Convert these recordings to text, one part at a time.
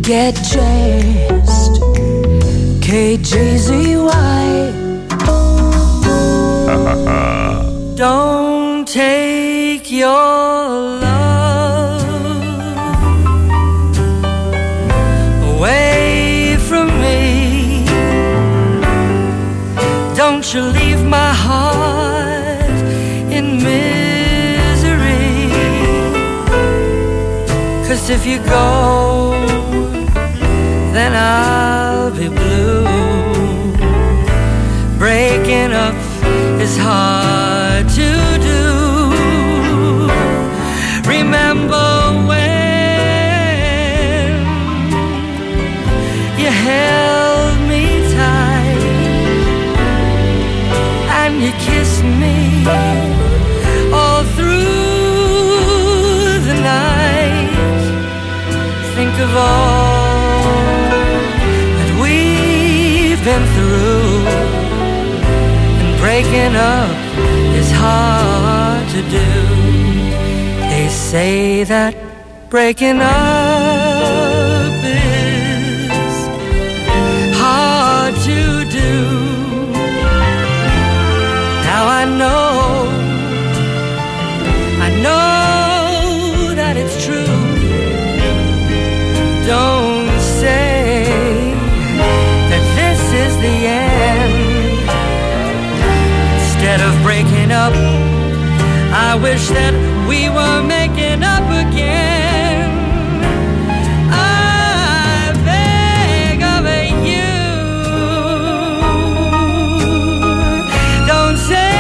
get chased. KGZY. Don't take your love away from me. Don't you leave my heart in misery. 'Cause if you go, then I'll be blue. Breaking up is hard to do. Remember when you held me tight and you kissed me all through the night. Think of all that we've been through. Breaking up is hard to do. They say that breaking up is hard to do. Now I know that it's true. Don't say that this is the end. Instead of breaking up, I wish that we were making up again. I beg of you, don't say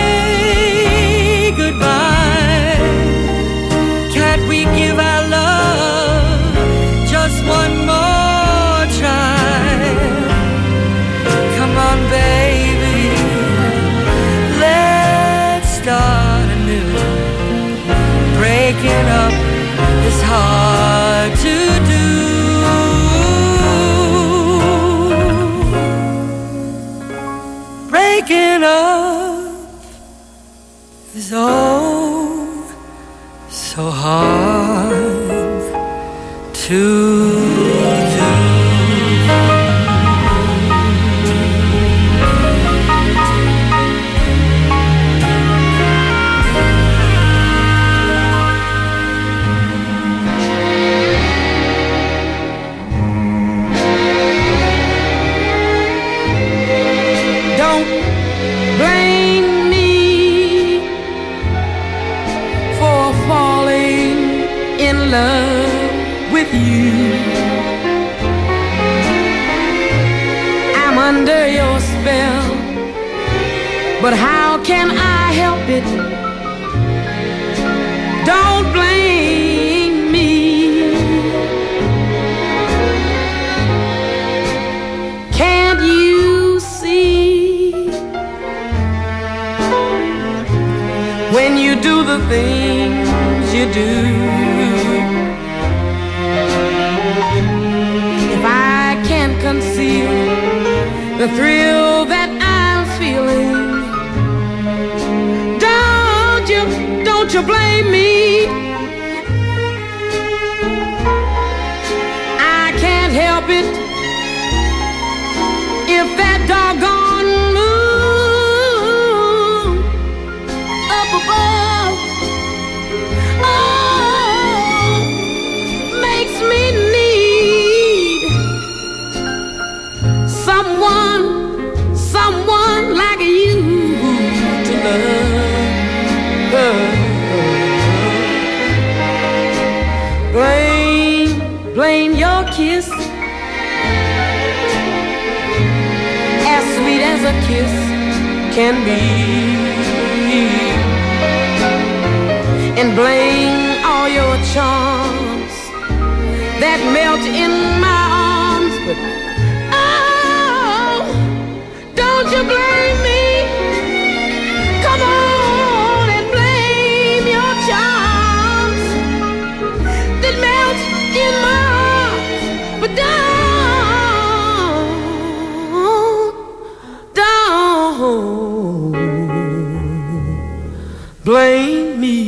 goodbye. Can't we give our love just one more try? Come on, baby. Start anew. Breaking up is hard to do. Breaking up is oh so hard to do. With you, I'm under your spell, but how can I help it? Don't blame me. Can't you see when you do the things you do? Conceal the thrill that I'm feeling. Don't you blame me. I can't help it if that doggone moon up above makes me someone like you to love. Blame your kiss, as sweet as a kiss can be, and blame all your charms that melt in my arms, but don't you blame me. Come on and blame your charms that melt in my arms, but don't blame me.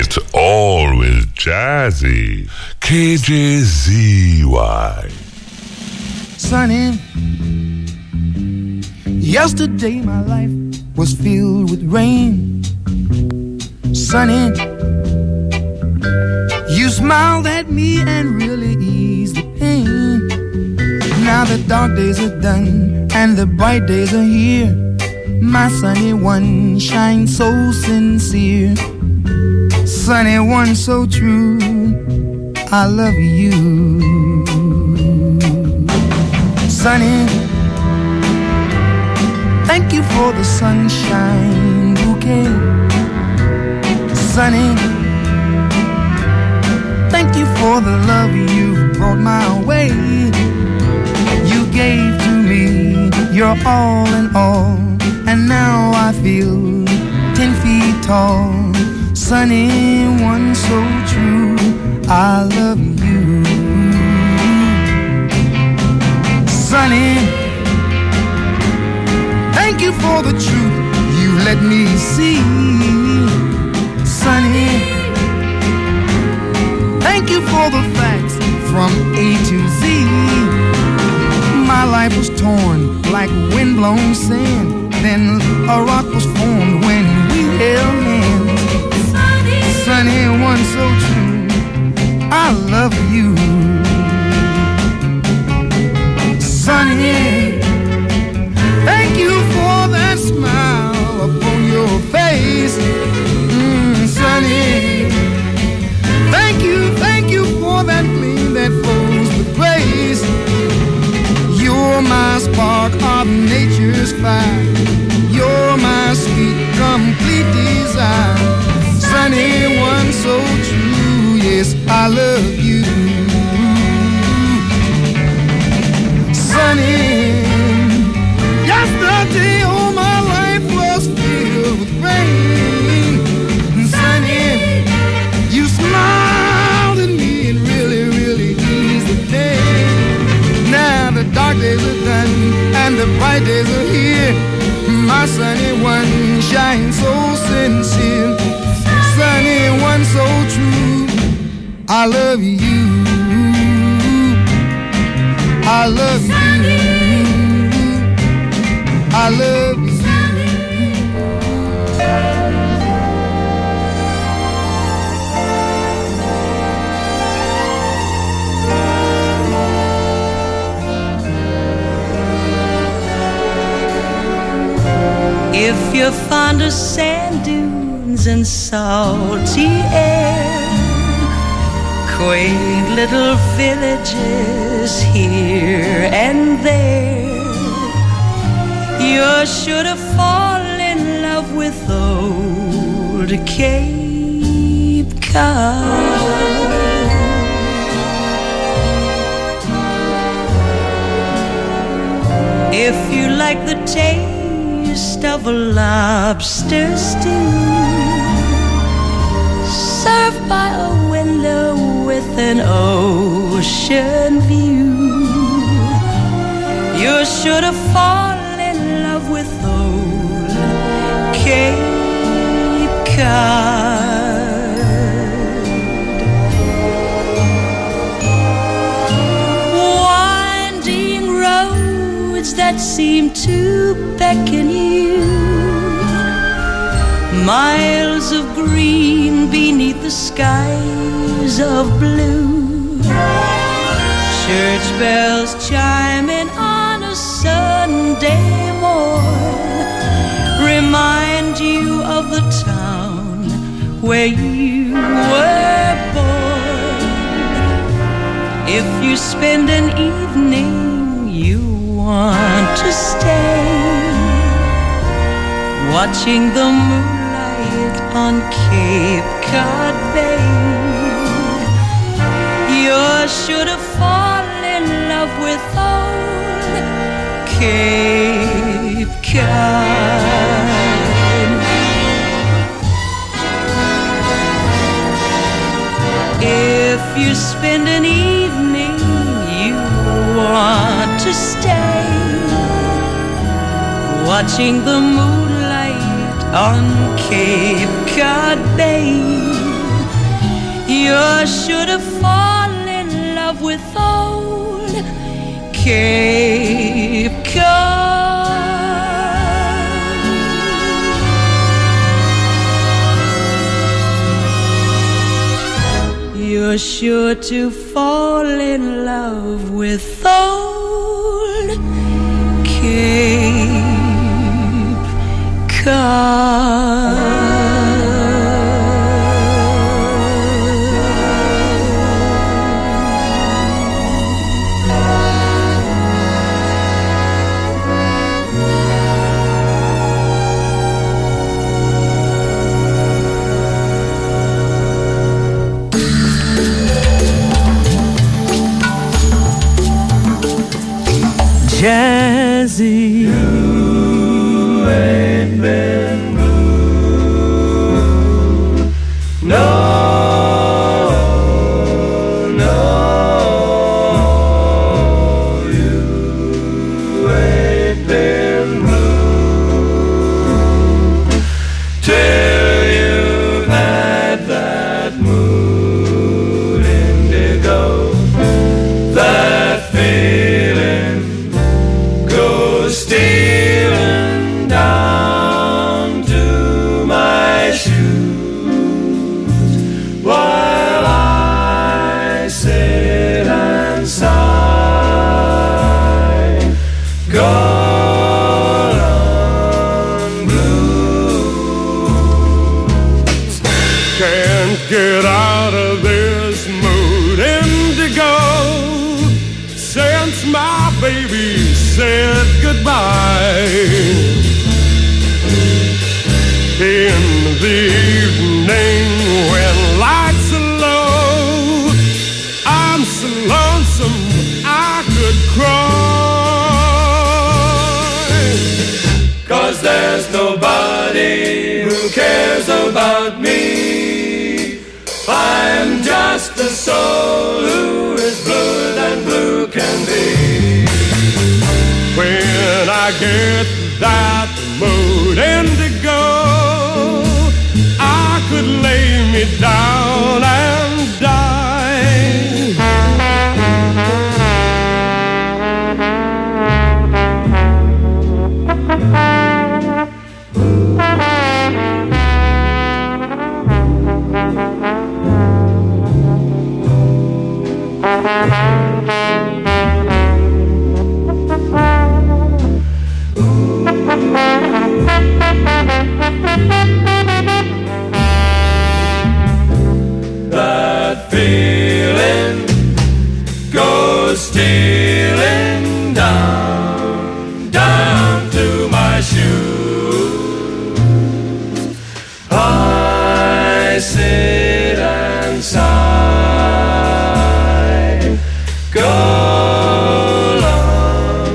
It's always jazzy. KJZY. Sunny, yesterday my life was filled with rain. Sunny, you smiled at me and really eased the pain. Now the dark days are done and the bright days are here. My sunny one shines so sincere. Sunny one so true, I love you. Sunny, thank you for the sunshine bouquet. Sunny, thank you for the love you brought my way. You gave to me your all in all, and now I feel 10 feet tall. Sunny one so true, I love you. Sunny, thank you for the truth you let me see. Sunny, thank you for the facts from A to Z. My life was torn like windblown sand, then a rock was formed when we held hands. Sunny one so true, I love you. Sunny, thank you for that smile upon your face. Sunny, thank you for that gleam that flows with grace. You're my spark of nature's fire. You're my sweet, complete desire. Sunny one so true, yes, I love you. Sunny, yesterday all my life was filled with rain. Sunny, you smiled at me and really, really eased the pain. Now the dark days are done and the bright days are here. My sunny one shines so sincere. Sunny one so true, I love you. I love you. I love you. If you're fond of sand dunes and salty air, quaint little villages here and there, you're sure to fall in love with old Cape Cod. If you like the taste of a lobster stew served by a window with an ocean view, you're sure to fall in love with old Cape Cod. Winding roads that seem to beckon you, miles of green beneath the skies of blue, church bells chiming on a Sunday morn remind you of the town where you were born. If you spend an evening you want to stay, watching the moonlight on Cape Cod Bay, you're sure to fall in love with old Cape Cod. If you spend an evening you want to stay, watching the moonlight on Cape Cod Bay, You're sure to fall in love with old Cape Cod. You're sure to fall in love with old Cape Cod. Jazzy, you ain't been blue. No, no, you ain't been blue till you've had that mood indigo, that feeling stealing down to my shoes while I sit and sigh. Gone on blues. Can't get out of this mood indigo since my baby said goodbye. In the evening when lights are low, I'm so lonesome I could cry. 'Cause there's nobody who cares about me. I'm just a soul who is bluer than blue can be. When I get that mood indigo, I could lay me down and die. That feeling goes stealing down, down to my shoes. I sit and sigh. Go long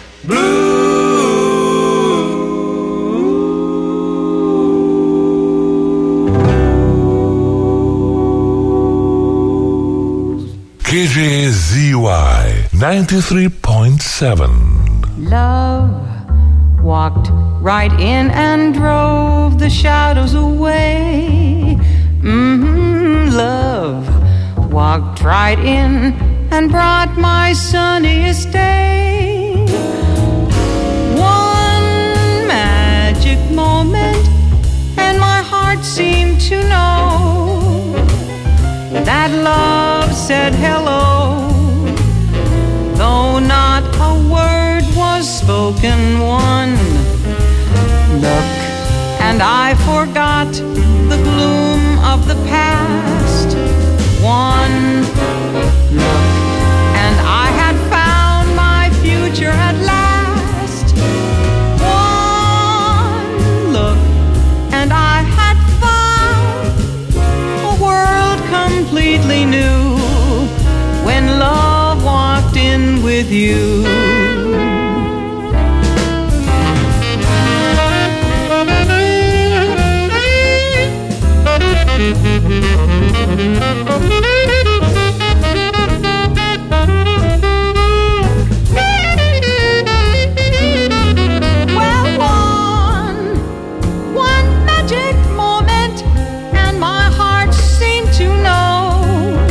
KJZY 93.7. Love walked right in and drove the shadows away. Love walked right in and brought my sunniest day. One magic moment and my heart seemed to know that love said hello, though not a word was spoken. One look and I forgot the gloom of the past. One look and I had found my future at last. One look and I had found a world completely new when love walked in with you. Well, one magic moment and my heart seemed to know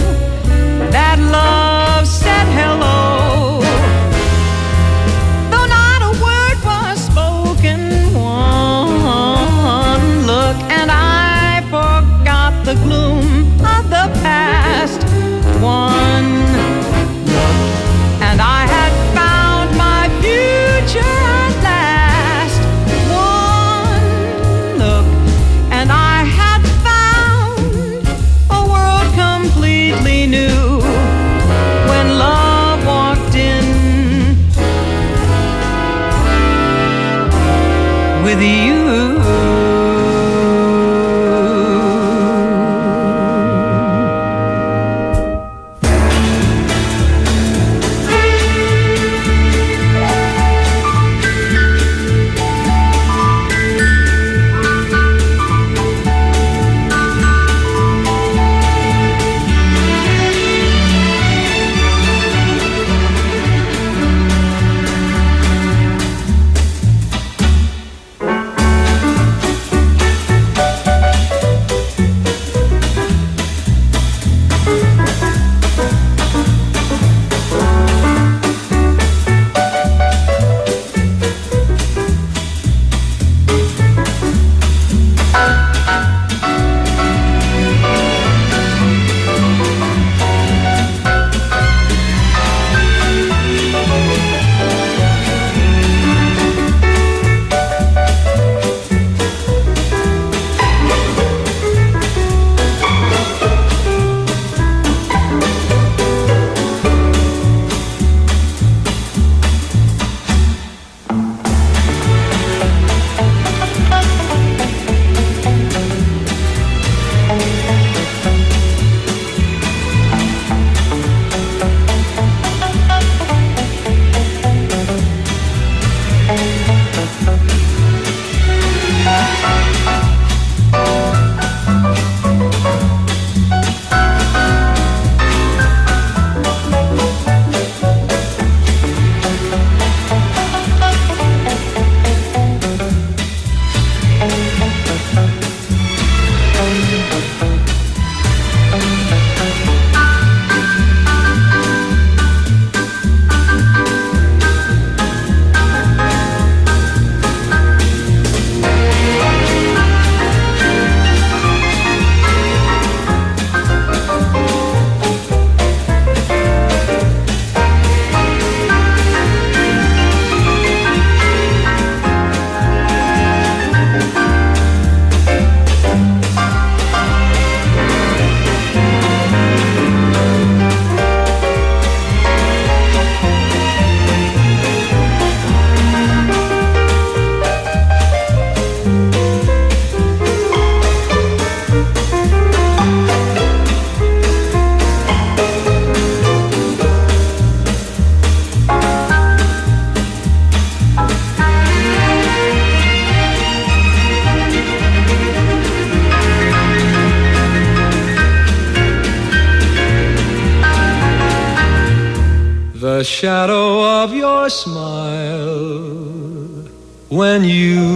the shadow of your smile when you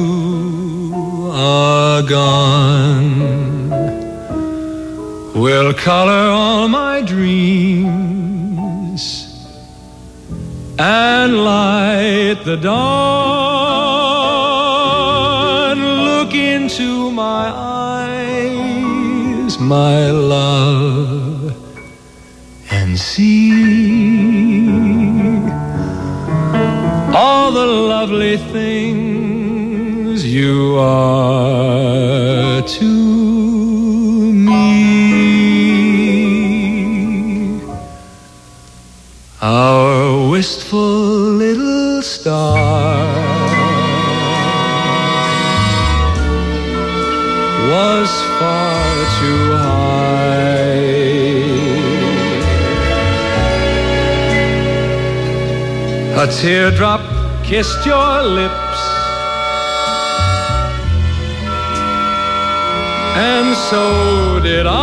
are gone will color all my dreams and light the dawn. Look into my eyes, my love, and see all the lovely things you are to me. Our wistful little star was far too high. A teardrop kissed your lips, and so did I.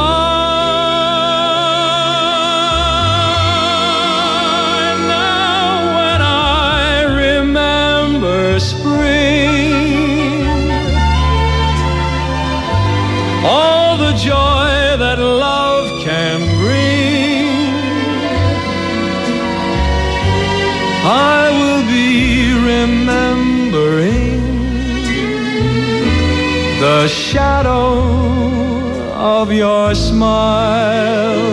Now when I remember spring, all the joy that love can bring, I will be remembering the shadow of your smile.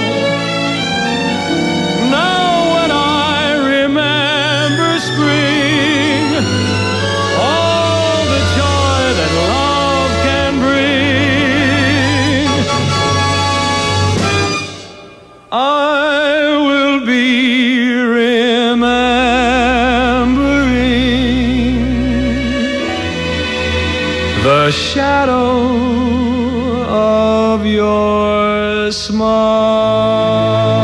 Now when I remember spring, all the joy that love can bring, I will be remembering the shadow of your smile.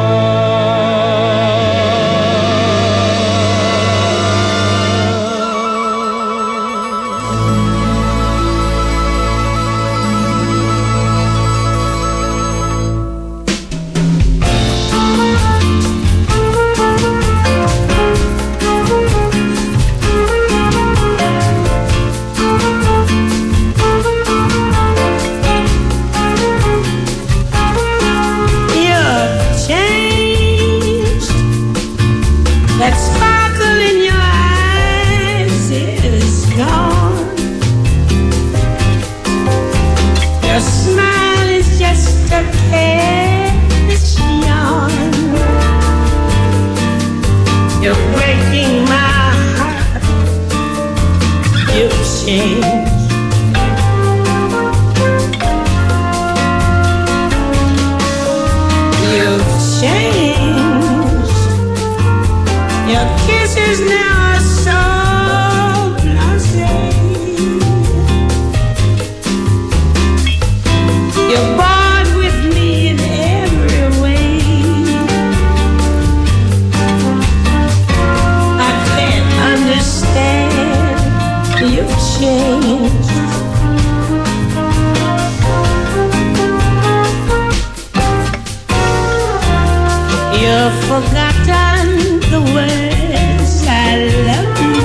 Forgotten the words I love you.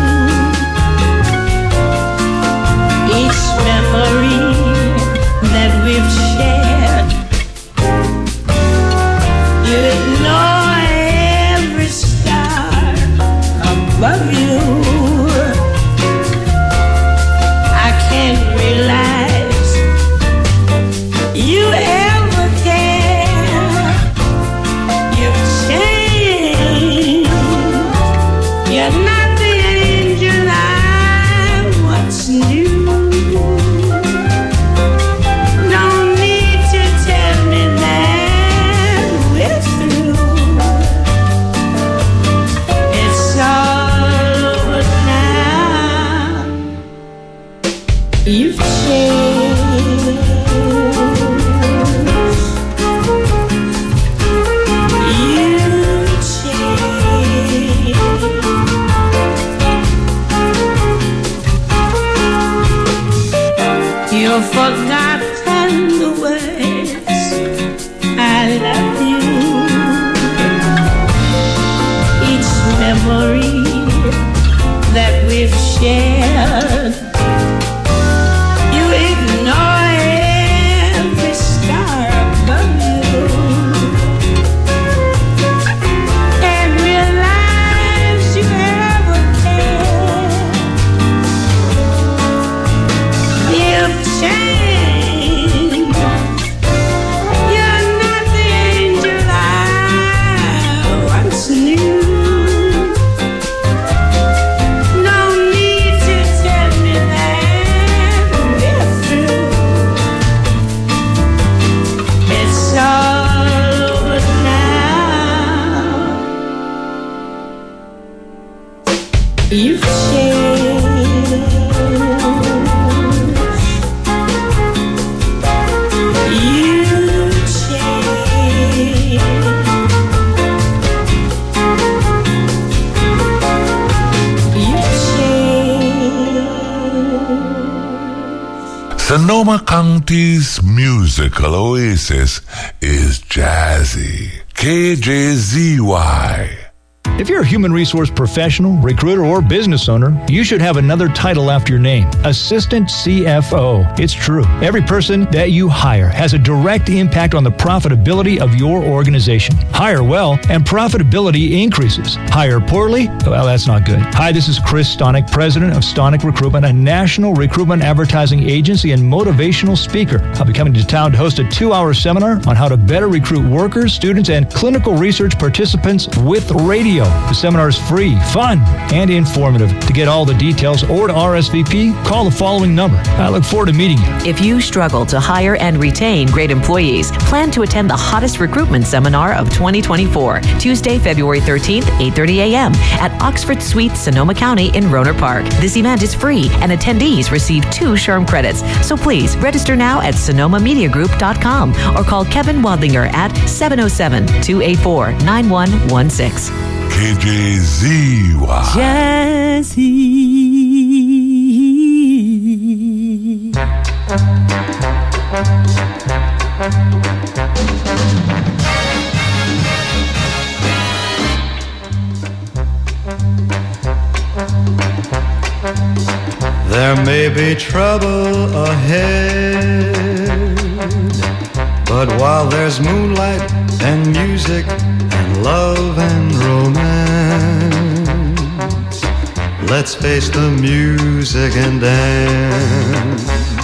Each memory that we've shared, you ignore every star above you. I can't realize you ever care. You've changed. Sonoma County's musical oasis is Jazzy. KJZY. If you're a human resource professional, recruiter, or business owner, you should have another title after your name, Assistant CFO. It's true. Every person that you hire has a direct impact on the profitability of your organization. Hire well, and profitability increases. Hire poorly? Well, that's not good. Hi, this is Chris Stonick, president of Stonick Recruitment, a national recruitment advertising agency and motivational speaker. I'll be coming to town to host a 2-hour seminar on how to better recruit workers, students, and clinical research participants with radio. The seminar is free, fun, and informative. To get all the details or to RSVP, call the following number. I look forward to meeting you. If you struggle to hire and retain great employees, plan to attend the hottest recruitment seminar of 2024, Tuesday, February 13th, 8:30 a.m. at Oxford Suites, Sonoma County in Rohnert Park. This event is free, and attendees receive 2 SHRM credits. So please register now at sonomamediagroup.com or call Kevin Wadlinger at 707-284-9116. KJZY. Jazzy. There may be trouble ahead, but while there's moonlight and music and love and romance, let's face the music and dance.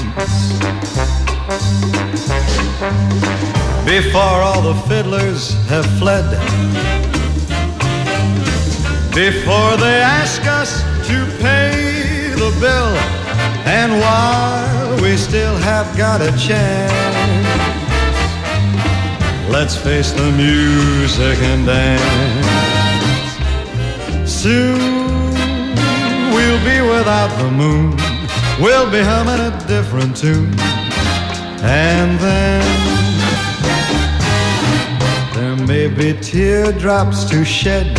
Before all the fiddlers have fled, before they ask us to pay the bill, and while we still have got a chance, let's face the music and dance. Soon we'll be without the moon, we'll be humming a different tune, and then there may be teardrops to shed.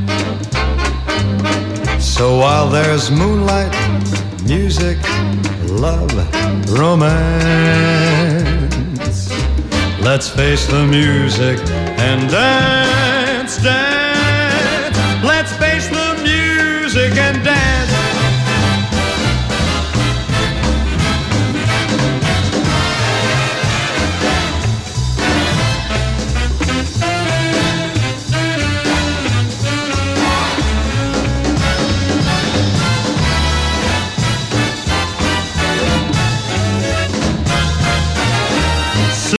So while there's moonlight, music, love, romance, let's face the music and dance, dance.